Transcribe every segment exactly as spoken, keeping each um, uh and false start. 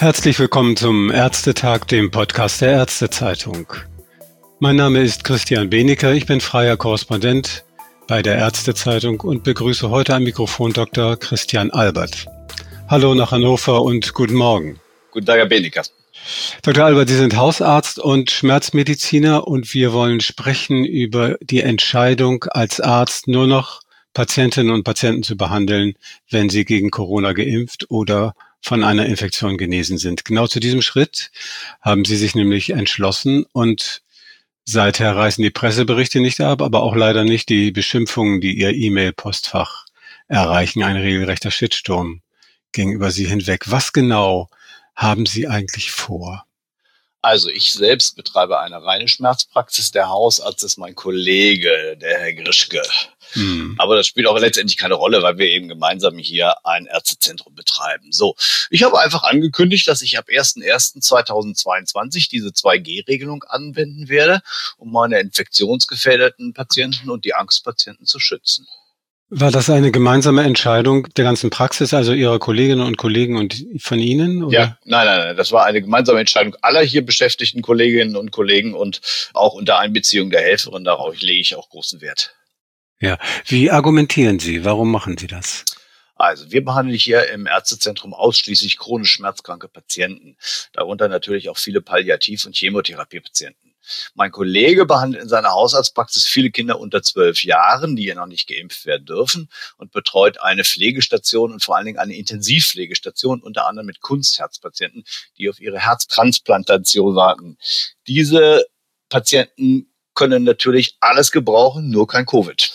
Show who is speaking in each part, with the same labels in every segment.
Speaker 1: Herzlich willkommen zum Ärztetag, dem Podcast der Ärztezeitung. Mein Name ist Christian Benecker, ich bin freier Korrespondent bei der Ärztezeitung und begrüße heute am Mikrofon Doktor Christian Albert. Hallo nach Hannover und guten Morgen.
Speaker 2: Guten Tag, Herr Benecker.
Speaker 1: Doktor Albert, Sie sind Hausarzt und Schmerzmediziner und wir wollen sprechen über die Entscheidung, als Arzt nur noch Patientinnen und Patienten zu behandeln, wenn sie gegen Corona geimpft oder von einer Infektion genesen sind. Genau zu diesem Schritt haben Sie sich nämlich entschlossen und seither reißen die Presseberichte nicht ab, aber auch leider nicht die Beschimpfungen, die Ihr E-Mail-Postfach erreichen. Ein regelrechter Shitstorm ging über Sie hinweg. Was genau haben Sie eigentlich vor?
Speaker 2: Also ich selbst betreibe eine reine Schmerzpraxis. Der Hausarzt ist mein Kollege, der Herr Grischke. Hm. Aber das spielt auch letztendlich keine Rolle, weil wir eben gemeinsam hier ein Ärztezentrum betreiben. So, ich habe einfach angekündigt, dass ich ab erster erster zweitausendzweiundzwanzig diese zwei G Regelung anwenden werde, um meine infektionsgefährdeten Patienten und die Angstpatienten zu schützen.
Speaker 1: War das eine gemeinsame Entscheidung der ganzen Praxis, also Ihrer Kolleginnen und Kollegen und von Ihnen? Oder?
Speaker 2: Ja, nein, nein, nein. Das war eine gemeinsame Entscheidung aller hier beschäftigten Kolleginnen und Kollegen und auch unter Einbeziehung der Helferin. Darauf lege ich auch großen Wert.
Speaker 1: Ja. Wie argumentieren Sie? Warum machen Sie das?
Speaker 2: Also wir behandeln hier im Ärztezentrum ausschließlich chronisch schmerzkranke Patienten, darunter natürlich auch viele Palliativ- und Chemotherapiepatienten. Mein Kollege behandelt in seiner Hausarztpraxis viele Kinder unter zwölf Jahren, die ja noch nicht geimpft werden dürfen, und betreut eine Pflegestation und vor allen Dingen eine Intensivpflegestation, unter anderem mit Kunstherzpatienten, die auf ihre Herztransplantation warten. Diese Patienten können natürlich alles gebrauchen, nur kein Covid.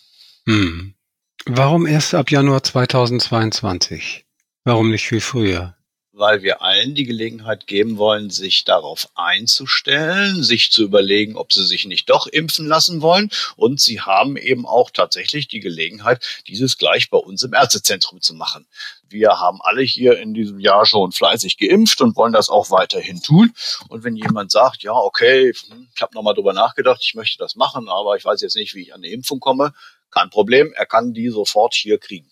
Speaker 1: Hm. Warum erst ab Januar zweitausendzweiundzwanzig? Warum nicht viel früher?
Speaker 2: Weil wir allen die Gelegenheit geben wollen, sich darauf einzustellen, sich zu überlegen, ob sie sich nicht doch impfen lassen wollen. Und sie haben eben auch tatsächlich die Gelegenheit, dieses gleich bei uns im Ärztezentrum zu machen. Wir haben alle hier in diesem Jahr schon fleißig geimpft und wollen das auch weiterhin tun. Und wenn jemand sagt, ja, okay, ich habe nochmal drüber nachgedacht, ich möchte das machen, aber ich weiß jetzt nicht, wie ich an eine Impfung komme, kein Problem, er kann die sofort hier kriegen.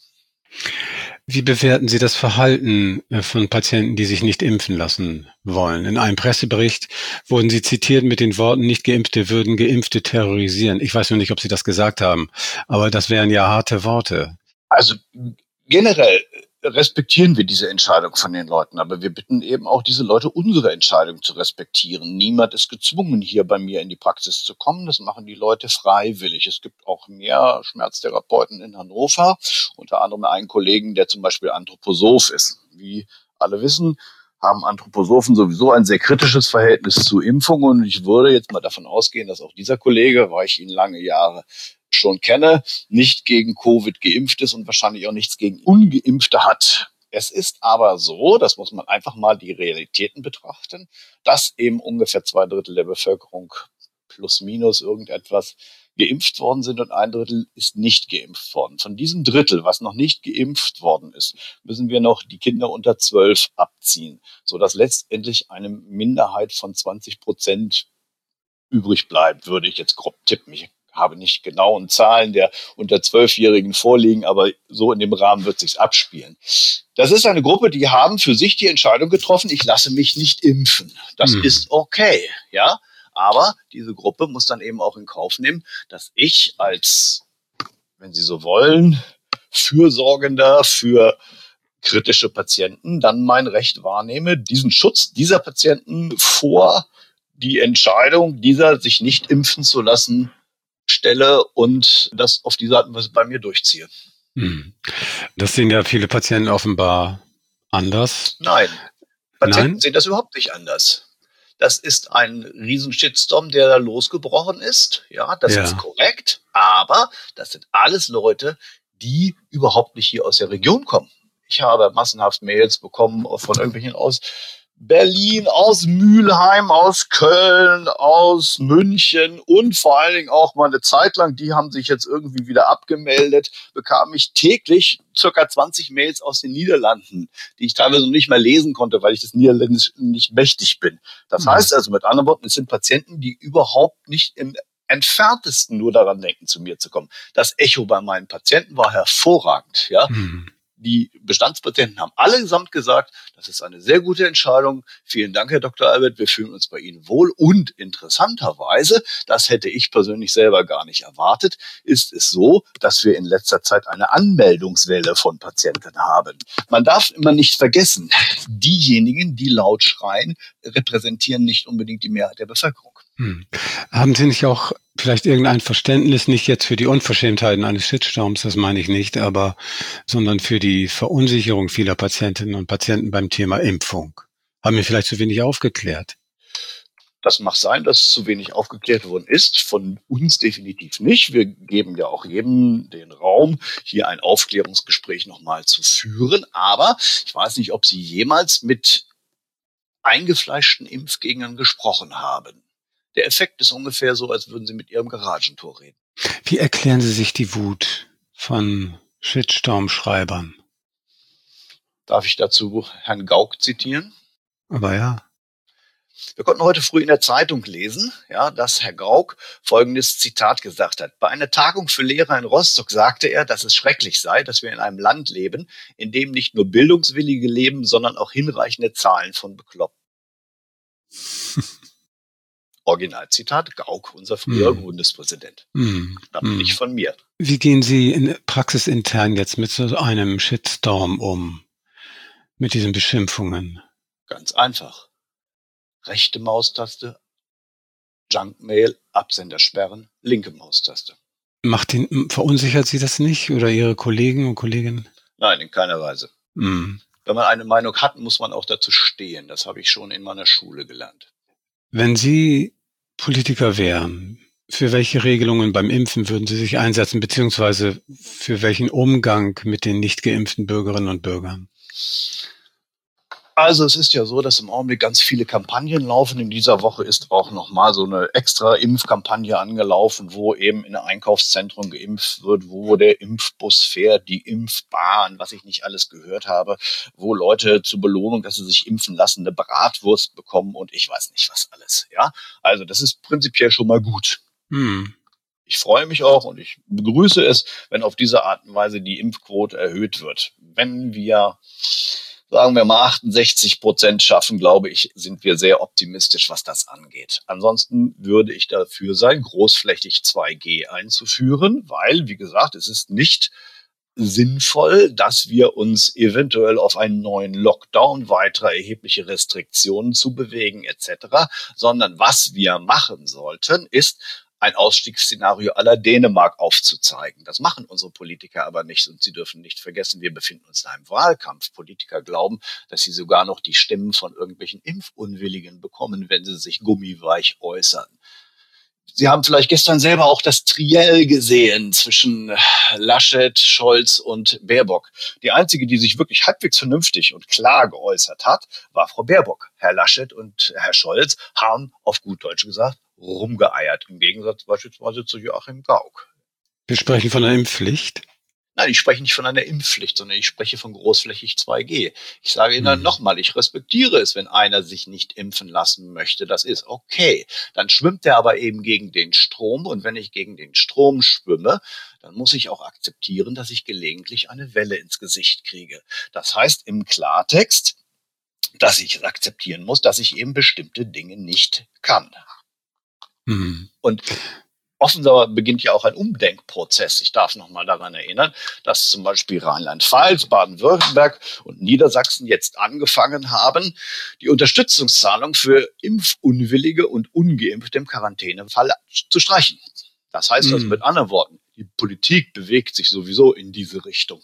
Speaker 1: Wie bewerten Sie das Verhalten von Patienten, die sich nicht impfen lassen wollen? In einem Pressebericht wurden Sie zitiert mit den Worten, Nicht-Geimpfte würden Geimpfte terrorisieren. Ich weiß nur nicht, ob Sie das gesagt haben, aber das wären ja harte Worte.
Speaker 2: Also generell respektieren wir diese Entscheidung von den Leuten, aber wir bitten eben auch diese Leute, unsere Entscheidung zu respektieren. Niemand ist gezwungen, hier bei mir in die Praxis zu kommen. Das machen die Leute freiwillig. Es gibt auch mehr Schmerztherapeuten in Hannover, unter anderem einen Kollegen, der zum Beispiel Anthroposoph ist. Wie alle wissen, haben Anthroposophen sowieso ein sehr kritisches Verhältnis zu Impfungen. Und ich würde jetzt mal davon ausgehen, dass auch dieser Kollege, weil ich ihn lange Jahre schon kenne, nicht gegen Covid geimpft ist und wahrscheinlich auch nichts gegen Ungeimpfte hat. Es ist aber so, das muss man einfach mal die Realitäten betrachten, dass eben ungefähr zwei Drittel der Bevölkerung plus minus irgendetwas geimpft worden sind und ein Drittel ist nicht geimpft worden. Von diesem Drittel, was noch nicht geimpft worden ist, müssen wir noch die Kinder unter zwölf abziehen, sodass letztendlich eine Minderheit von zwanzig Prozent übrig bleibt, würde ich jetzt grob tippen. Ich habe nicht genauen Zahlen der unter zwölfjährigen vorliegen, aber so in dem Rahmen wird sich's abspielen. Das ist eine Gruppe, die haben für sich die Entscheidung getroffen, ich lasse mich nicht impfen. Das hm. ist okay, ja. Aber diese Gruppe muss dann eben auch in Kauf nehmen, dass ich als, wenn Sie so wollen, Fürsorgender für kritische Patienten dann mein Recht wahrnehme, diesen Schutz dieser Patienten vor die Entscheidung, dieser sich nicht impfen zu lassen, stelle und das auf diese Art und Weise bei mir durchziehe.
Speaker 1: Das sehen ja viele Patienten offenbar anders.
Speaker 2: Nein, Patienten
Speaker 1: Nein?
Speaker 2: sehen das überhaupt nicht anders. Das ist ein riesen Shitstorm, der da losgebrochen ist. Ja, das ja. ist korrekt. Aber das sind alles Leute, die überhaupt nicht hier aus der Region kommen. Ich habe massenhaft Mails bekommen von irgendwelchen aus Berlin, aus Mülheim, aus Köln, aus München und vor allen Dingen auch mal eine Zeit lang, die haben sich jetzt irgendwie wieder abgemeldet, bekam ich täglich circa zwanzig Mails aus den Niederlanden, die ich teilweise noch nicht mal lesen konnte, weil ich das Niederländisch nicht mächtig bin. Das mhm. heißt also mit anderen Worten, es sind Patienten, die überhaupt nicht im entferntesten nur daran denken, zu mir zu kommen. Das Echo bei meinen Patienten war hervorragend, ja. Mhm. Die Bestandspatienten haben allesamt gesagt, das ist eine sehr gute Entscheidung. Vielen Dank, Herr Doktor Albert, wir fühlen uns bei Ihnen wohl. Und interessanterweise, das hätte ich persönlich selber gar nicht erwartet, ist es so, dass wir in letzter Zeit eine Anmeldungswelle von Patienten haben. Man darf immer nicht vergessen, diejenigen, die laut schreien, repräsentieren nicht unbedingt die Mehrheit der Bevölkerung.
Speaker 1: Hm. Haben Sie nicht auch vielleicht irgendein Verständnis, nicht jetzt für die Unverschämtheiten eines Shitstorms, das meine ich nicht, aber sondern für die Verunsicherung vieler Patientinnen und Patienten beim Thema Impfung? Haben wir vielleicht zu wenig aufgeklärt?
Speaker 2: Das mag sein, dass zu wenig aufgeklärt worden ist. Von uns definitiv nicht. Wir geben ja auch jedem den Raum, hier ein Aufklärungsgespräch nochmal zu führen. Aber ich weiß nicht, ob Sie jemals mit eingefleischten Impfgegnern gesprochen haben. Der Effekt ist ungefähr so, als würden Sie mit Ihrem Garagentor reden.
Speaker 1: Wie erklären Sie sich die Wut von Shitstorm-Schreibern?
Speaker 2: Darf ich dazu Herrn Gauck zitieren?
Speaker 1: Aber ja.
Speaker 2: Wir konnten heute früh in der Zeitung lesen, ja, dass Herr Gauck folgendes Zitat gesagt hat. Bei einer Tagung für Lehrer in Rostock sagte er, dass es schrecklich sei, dass wir in einem Land leben, in dem nicht nur Bildungswillige leben, sondern auch hinreichende Zahlen von Bekloppten. Originalzitat Gauck, unser früherer mm. Bundespräsident. Mm. Aber mm. nicht von mir.
Speaker 1: Wie gehen Sie in praxisintern jetzt mit so einem Shitstorm um? Mit diesen Beschimpfungen?
Speaker 2: Ganz einfach. Rechte Maustaste, Junkmail, Absender sperren, linke Maustaste.
Speaker 1: Macht den, verunsichert Sie das nicht oder Ihre Kollegen und Kolleginnen?
Speaker 2: Nein, in keiner Weise. Mm. Wenn man eine Meinung hat, muss man auch dazu stehen. Das habe ich schon in meiner Schule gelernt.
Speaker 1: Wenn Sie Politiker wären, für welche Regelungen beim Impfen würden Sie sich einsetzen, beziehungsweise für welchen Umgang mit den nicht geimpften Bürgerinnen und Bürgern?
Speaker 2: Also es ist ja so, dass im Augenblick ganz viele Kampagnen laufen. In dieser Woche ist auch nochmal so eine extra Impfkampagne angelaufen, wo eben in einem Einkaufszentrum geimpft wird, wo der Impfbus fährt, die Impfbahn, was ich nicht alles gehört habe, wo Leute zur Belohnung, dass sie sich impfen lassen, eine Bratwurst bekommen und ich weiß nicht was alles. Ja, also das ist prinzipiell schon mal gut. Hm. Ich freue mich auch und ich begrüße es, wenn auf diese Art und Weise die Impfquote erhöht wird. Wenn wir sagen wir mal achtundsechzig Prozent schaffen, glaube ich, sind wir sehr optimistisch, was das angeht. Ansonsten würde ich dafür sein, großflächig zwei G einzuführen, weil, wie gesagt, es ist nicht sinnvoll, dass wir uns eventuell auf einen neuen Lockdown, weitere erhebliche Restriktionen zu bewegen et cetera, sondern was wir machen sollten, ist ein Ausstiegsszenario à la Dänemark aufzuzeigen. Das machen unsere Politiker aber nicht. Und Sie dürfen nicht vergessen, wir befinden uns in einem Wahlkampf. Politiker glauben, dass sie sogar noch die Stimmen von irgendwelchen Impfunwilligen bekommen, wenn sie sich gummiweich äußern. Sie haben vielleicht gestern selber auch das Triell gesehen zwischen Laschet, Scholz und Baerbock. Die einzige, die sich wirklich halbwegs vernünftig und klar geäußert hat, war Frau Baerbock. Herr Laschet und Herr Scholz haben auf gut Deutsch gesagt rumgeeiert, im Gegensatz beispielsweise zu Joachim Gauck.
Speaker 1: Wir sprechen von einer Impfpflicht?
Speaker 2: Nein, ich spreche nicht von einer Impfpflicht, sondern ich spreche von großflächig zwei G. Ich sage Ihnen hm. nochmal, ich respektiere es, wenn einer sich nicht impfen lassen möchte. Das ist okay. Dann schwimmt er aber eben gegen den Strom. Und wenn ich gegen den Strom schwimme, dann muss ich auch akzeptieren, dass ich gelegentlich eine Welle ins Gesicht kriege. Das heißt im Klartext, dass ich akzeptieren muss, dass ich eben bestimmte Dinge nicht kann. Mhm. Und offenbar beginnt ja auch ein Umdenkprozess. Ich darf noch mal daran erinnern, dass zum Beispiel Rheinland-Pfalz, Baden-Württemberg und Niedersachsen jetzt angefangen haben, die Unterstützungszahlung für Impfunwillige und Ungeimpfte im Quarantänefall zu streichen. Das heißt also mit anderen Worten, die Politik bewegt sich sowieso in diese Richtung.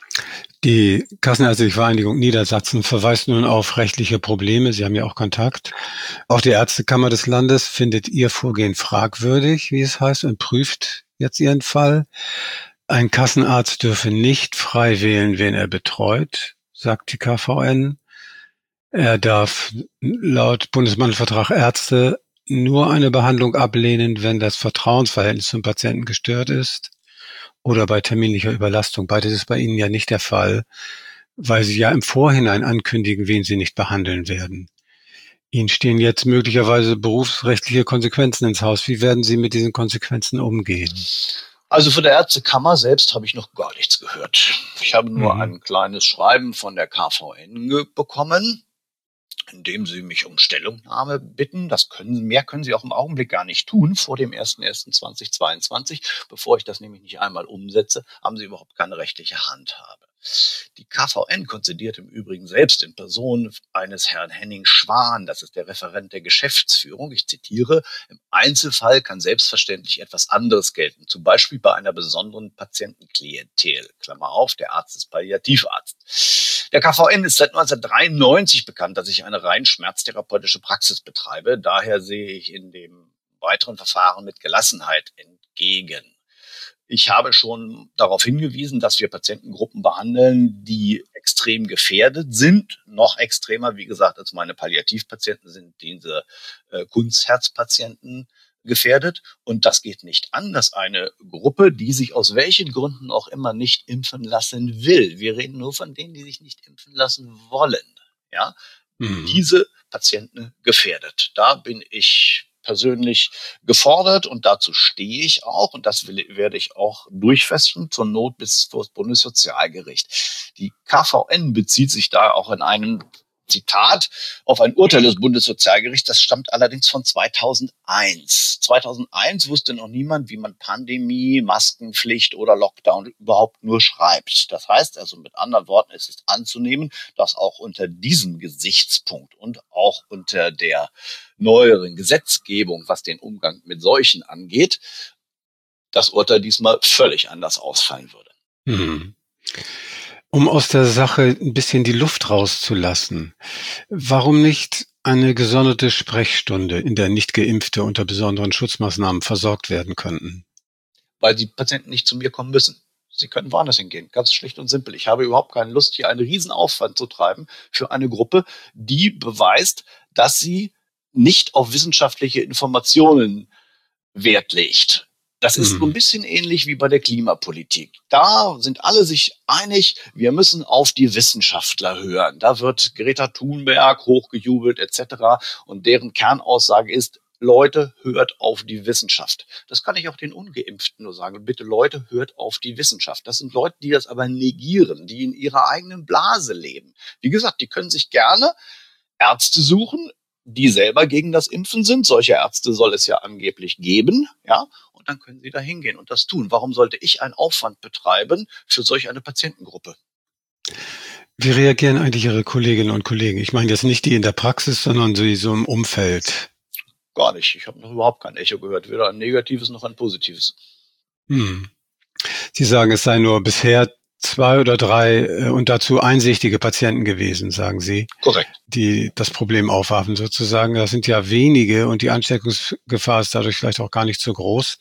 Speaker 1: Die Kassenärztliche Vereinigung Niedersachsen verweist nun auf rechtliche Probleme. Sie haben ja auch Kontakt. Auch die Ärztekammer des Landes findet ihr Vorgehen fragwürdig, wie es heißt, und prüft jetzt ihren Fall. Ein Kassenarzt dürfe nicht frei wählen, wen er betreut, sagt die K V N. Er darf laut Bundesmantelvertrag Ärzte nur eine Behandlung ablehnen, wenn das Vertrauensverhältnis zum Patienten gestört ist. Oder bei terminlicher Überlastung. Beides ist bei Ihnen ja nicht der Fall, weil Sie ja im Vorhinein ankündigen, wen Sie nicht behandeln werden. Ihnen stehen jetzt möglicherweise berufsrechtliche Konsequenzen ins Haus. Wie werden Sie mit diesen Konsequenzen umgehen?
Speaker 2: Also von der Ärztekammer selbst habe ich noch gar nichts gehört. Ich habe nur mhm. ein kleines Schreiben von der K V N bekommen, in dem sie mich um Stellungnahme bitten. Das können, mehr können sie auch im Augenblick gar nicht tun vor dem ersten ersten zweitausendzweiundzwanzig. Bevor ich das nämlich nicht einmal umsetze, haben sie überhaupt keine rechtliche Handhabe. Die K V N konzidiert im Übrigen selbst in Person eines Herrn Henning Schwan, das ist der Referent der Geschäftsführung. Ich zitiere, im Einzelfall kann selbstverständlich etwas anderes gelten, zum Beispiel bei einer besonderen Patientenklientel. Klammer auf, der Arzt ist Palliativarzt. Der K V N ist seit neunzehnhundertdreiundneunzig bekannt, dass ich eine rein schmerztherapeutische Praxis betreibe. Daher sehe ich in dem weiteren Verfahren mit Gelassenheit entgegen. Ich habe schon darauf hingewiesen, dass wir Patientengruppen behandeln, die extrem gefährdet sind. Noch extremer, wie gesagt, als meine Palliativpatienten sind diese äh, Kunstherzpatienten gefährdet. Und das geht nicht an, dass eine Gruppe, die sich aus welchen Gründen auch immer nicht impfen lassen will, wir reden nur von denen, die sich nicht impfen lassen wollen, ja, mhm. diese Patienten gefährdet. Da bin ich persönlich gefordert und dazu stehe ich auch und das will, werde ich auch durchfechten, zur Not bis vor das Bundessozialgericht. Die K V N bezieht sich da auch in einem Zitat auf ein Urteil des Bundessozialgerichts, das stammt allerdings von zweitausendeins. zweitausendeins wusste noch niemand, wie man Pandemie, Maskenpflicht oder Lockdown überhaupt nur schreibt. Das heißt also mit anderen Worten, es ist anzunehmen, dass auch unter diesem Gesichtspunkt und auch unter der neueren Gesetzgebung, was den Umgang mit Seuchen angeht, das Urteil diesmal völlig anders ausfallen würde.
Speaker 1: Hm. Um aus der Sache ein bisschen die Luft rauszulassen, warum nicht eine gesonderte Sprechstunde, in der Nicht-Geimpfte unter besonderen Schutzmaßnahmen versorgt werden könnten?
Speaker 2: Weil die Patienten nicht zu mir kommen müssen. Sie können woanders hingehen, ganz schlicht und simpel. Ich habe überhaupt keine Lust, hier einen Riesenaufwand zu treiben für eine Gruppe, die beweist, dass sie nicht auf wissenschaftliche Informationen Wert legt. Das ist so ein bisschen ähnlich wie bei der Klimapolitik. Da sind alle sich einig, wir müssen auf die Wissenschaftler hören. Da wird Greta Thunberg hochgejubelt et cetera. Und deren Kernaussage ist, Leute, hört auf die Wissenschaft. Das kann ich auch den Ungeimpften nur sagen. Bitte Leute, hört auf die Wissenschaft. Das sind Leute, die das aber negieren, die in ihrer eigenen Blase leben. Wie gesagt, die können sich gerne Ärzte suchen, die selber gegen das Impfen sind. Solche Ärzte soll es ja angeblich geben, ja. Und dann können sie da hingehen und das tun. Warum sollte ich einen Aufwand betreiben für solch eine Patientengruppe?
Speaker 1: Wie reagieren eigentlich Ihre Kolleginnen und Kollegen? Ich meine jetzt nicht die in der Praxis, sondern die so im Umfeld.
Speaker 2: Gar nicht. Ich habe noch überhaupt kein Echo gehört. Weder ein negatives noch ein positives.
Speaker 1: Hm. Sie sagen, es sei nur bisher zwei oder drei äh, und dazu einsichtige Patienten gewesen, sagen Sie.
Speaker 2: Korrekt.
Speaker 1: Die das Problem aufwarfen sozusagen. Das sind ja wenige und die Ansteckungsgefahr ist dadurch vielleicht auch gar nicht so groß.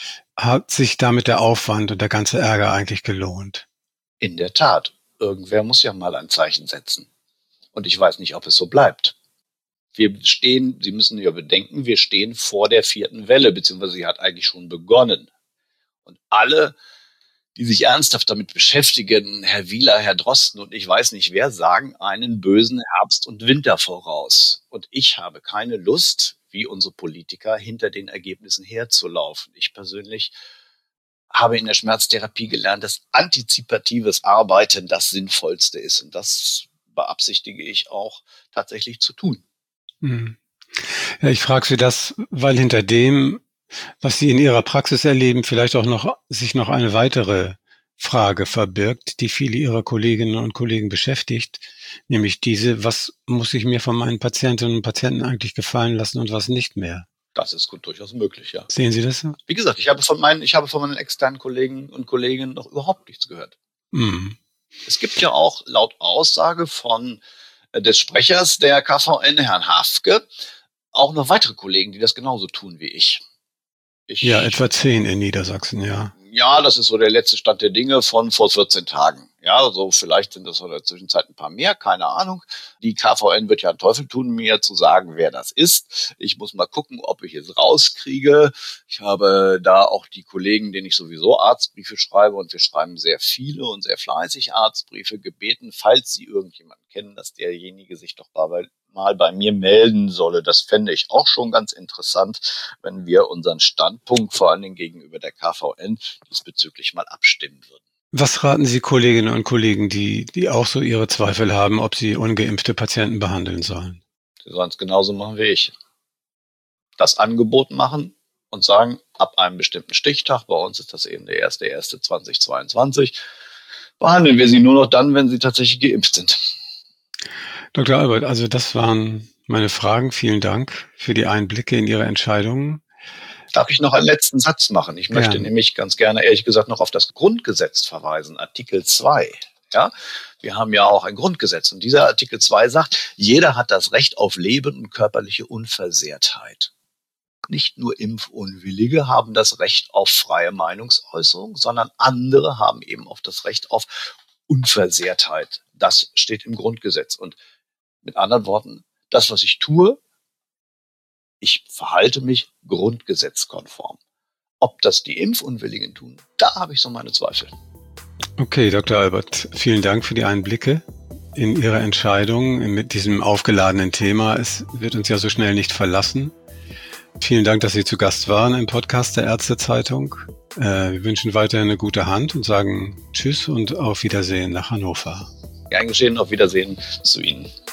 Speaker 1: Hat sich damit der Aufwand und der ganze Ärger eigentlich gelohnt?
Speaker 2: In der Tat. Irgendwer muss ja mal ein Zeichen setzen. Und ich weiß nicht, ob es so bleibt. Wir stehen, Sie müssen ja bedenken, wir stehen vor der vierten Welle, beziehungsweise sie hat eigentlich schon begonnen. Und alle, die sich ernsthaft damit beschäftigen, Herr Wieler, Herr Drosten und ich weiß nicht wer, sagen einen bösen Herbst und Winter voraus. Und ich habe keine Lust, wie unsere Politiker, hinter den Ergebnissen herzulaufen. Ich persönlich habe in der Schmerztherapie gelernt, dass antizipatives Arbeiten das Sinnvollste ist. Und das beabsichtige ich auch tatsächlich zu tun.
Speaker 1: Hm. Ja, ich frage Sie das, weil hinter dem, was Sie in Ihrer Praxis erleben, vielleicht auch noch sich noch eine weitere Frage verbirgt, die viele Ihrer Kolleginnen und Kollegen beschäftigt, nämlich diese: Was muss ich mir von meinen Patientinnen und Patienten eigentlich gefallen lassen und was nicht mehr?
Speaker 2: Das ist gut, durchaus möglich, ja.
Speaker 1: Sehen Sie das so?
Speaker 2: Wie gesagt, ich habe von meinen, ich habe von meinen externen Kollegen und Kolleginnen noch überhaupt nichts gehört.
Speaker 1: Mhm.
Speaker 2: Es gibt ja auch laut Aussage von äh, des Sprechers der K V N, Herrn Hafke, auch noch weitere Kollegen, die das genauso tun wie ich. ich
Speaker 1: ja, etwa zehn in Niedersachsen, ja.
Speaker 2: Ja, das ist so der letzte Stand der Dinge von vor vierzehn Tagen. Ja, so vielleicht sind das in der Zwischenzeit ein paar mehr, keine Ahnung. Die K V N wird ja einen Teufel tun, mir zu sagen, wer das ist. Ich muss mal gucken, ob ich es rauskriege. Ich habe da auch die Kollegen, denen ich sowieso Arztbriefe schreibe, und wir schreiben sehr viele und sehr fleißig Arztbriefe, gebeten, falls sie irgendjemanden kennen, dass derjenige sich doch mal mal bei mir melden solle. Das fände ich auch schon ganz interessant, wenn wir unseren Standpunkt, vor allen Dingen gegenüber der K V N, diesbezüglich mal abstimmen würden.
Speaker 1: Was raten Sie Kolleginnen und Kollegen, die, die auch so ihre Zweifel haben, ob sie ungeimpfte Patienten behandeln sollen?
Speaker 2: Sie sollen es genauso machen wie ich. Das Angebot machen und sagen, ab einem bestimmten Stichtag, bei uns ist das eben der erste erste zweitausendzweiundzwanzig, behandeln wir sie nur noch dann, wenn sie tatsächlich geimpft sind.
Speaker 1: Doktor Albert, also das waren meine Fragen. Vielen Dank für die Einblicke in Ihre Entscheidungen.
Speaker 2: Darf ich noch einen letzten Satz machen? Ich möchte ja. nämlich ganz gerne, ehrlich gesagt, noch auf das Grundgesetz verweisen, Artikel zwei. Ja, wir haben ja auch ein Grundgesetz und dieser Artikel zwei sagt, jeder hat das Recht auf Leben und körperliche Unversehrtheit. Nicht nur Impfunwillige haben das Recht auf freie Meinungsäußerung, sondern andere haben eben auch das Recht auf Unversehrtheit. Das steht im Grundgesetz. Und mit anderen Worten, das, was ich tue, ich verhalte mich grundgesetzkonform. Ob das die Impfunwilligen tun, da habe ich so meine Zweifel.
Speaker 1: Okay, Doktor Albert, vielen Dank für die Einblicke in Ihre Entscheidung mit diesem aufgeladenen Thema. Es wird uns ja so schnell nicht verlassen. Vielen Dank, dass Sie zu Gast waren im Podcast der Ärztezeitung. Äh, wir wünschen weiterhin eine gute Hand und sagen Tschüss und auf Wiedersehen nach Hannover.
Speaker 2: Gern geschehen, auf Wiedersehen zu Ihnen.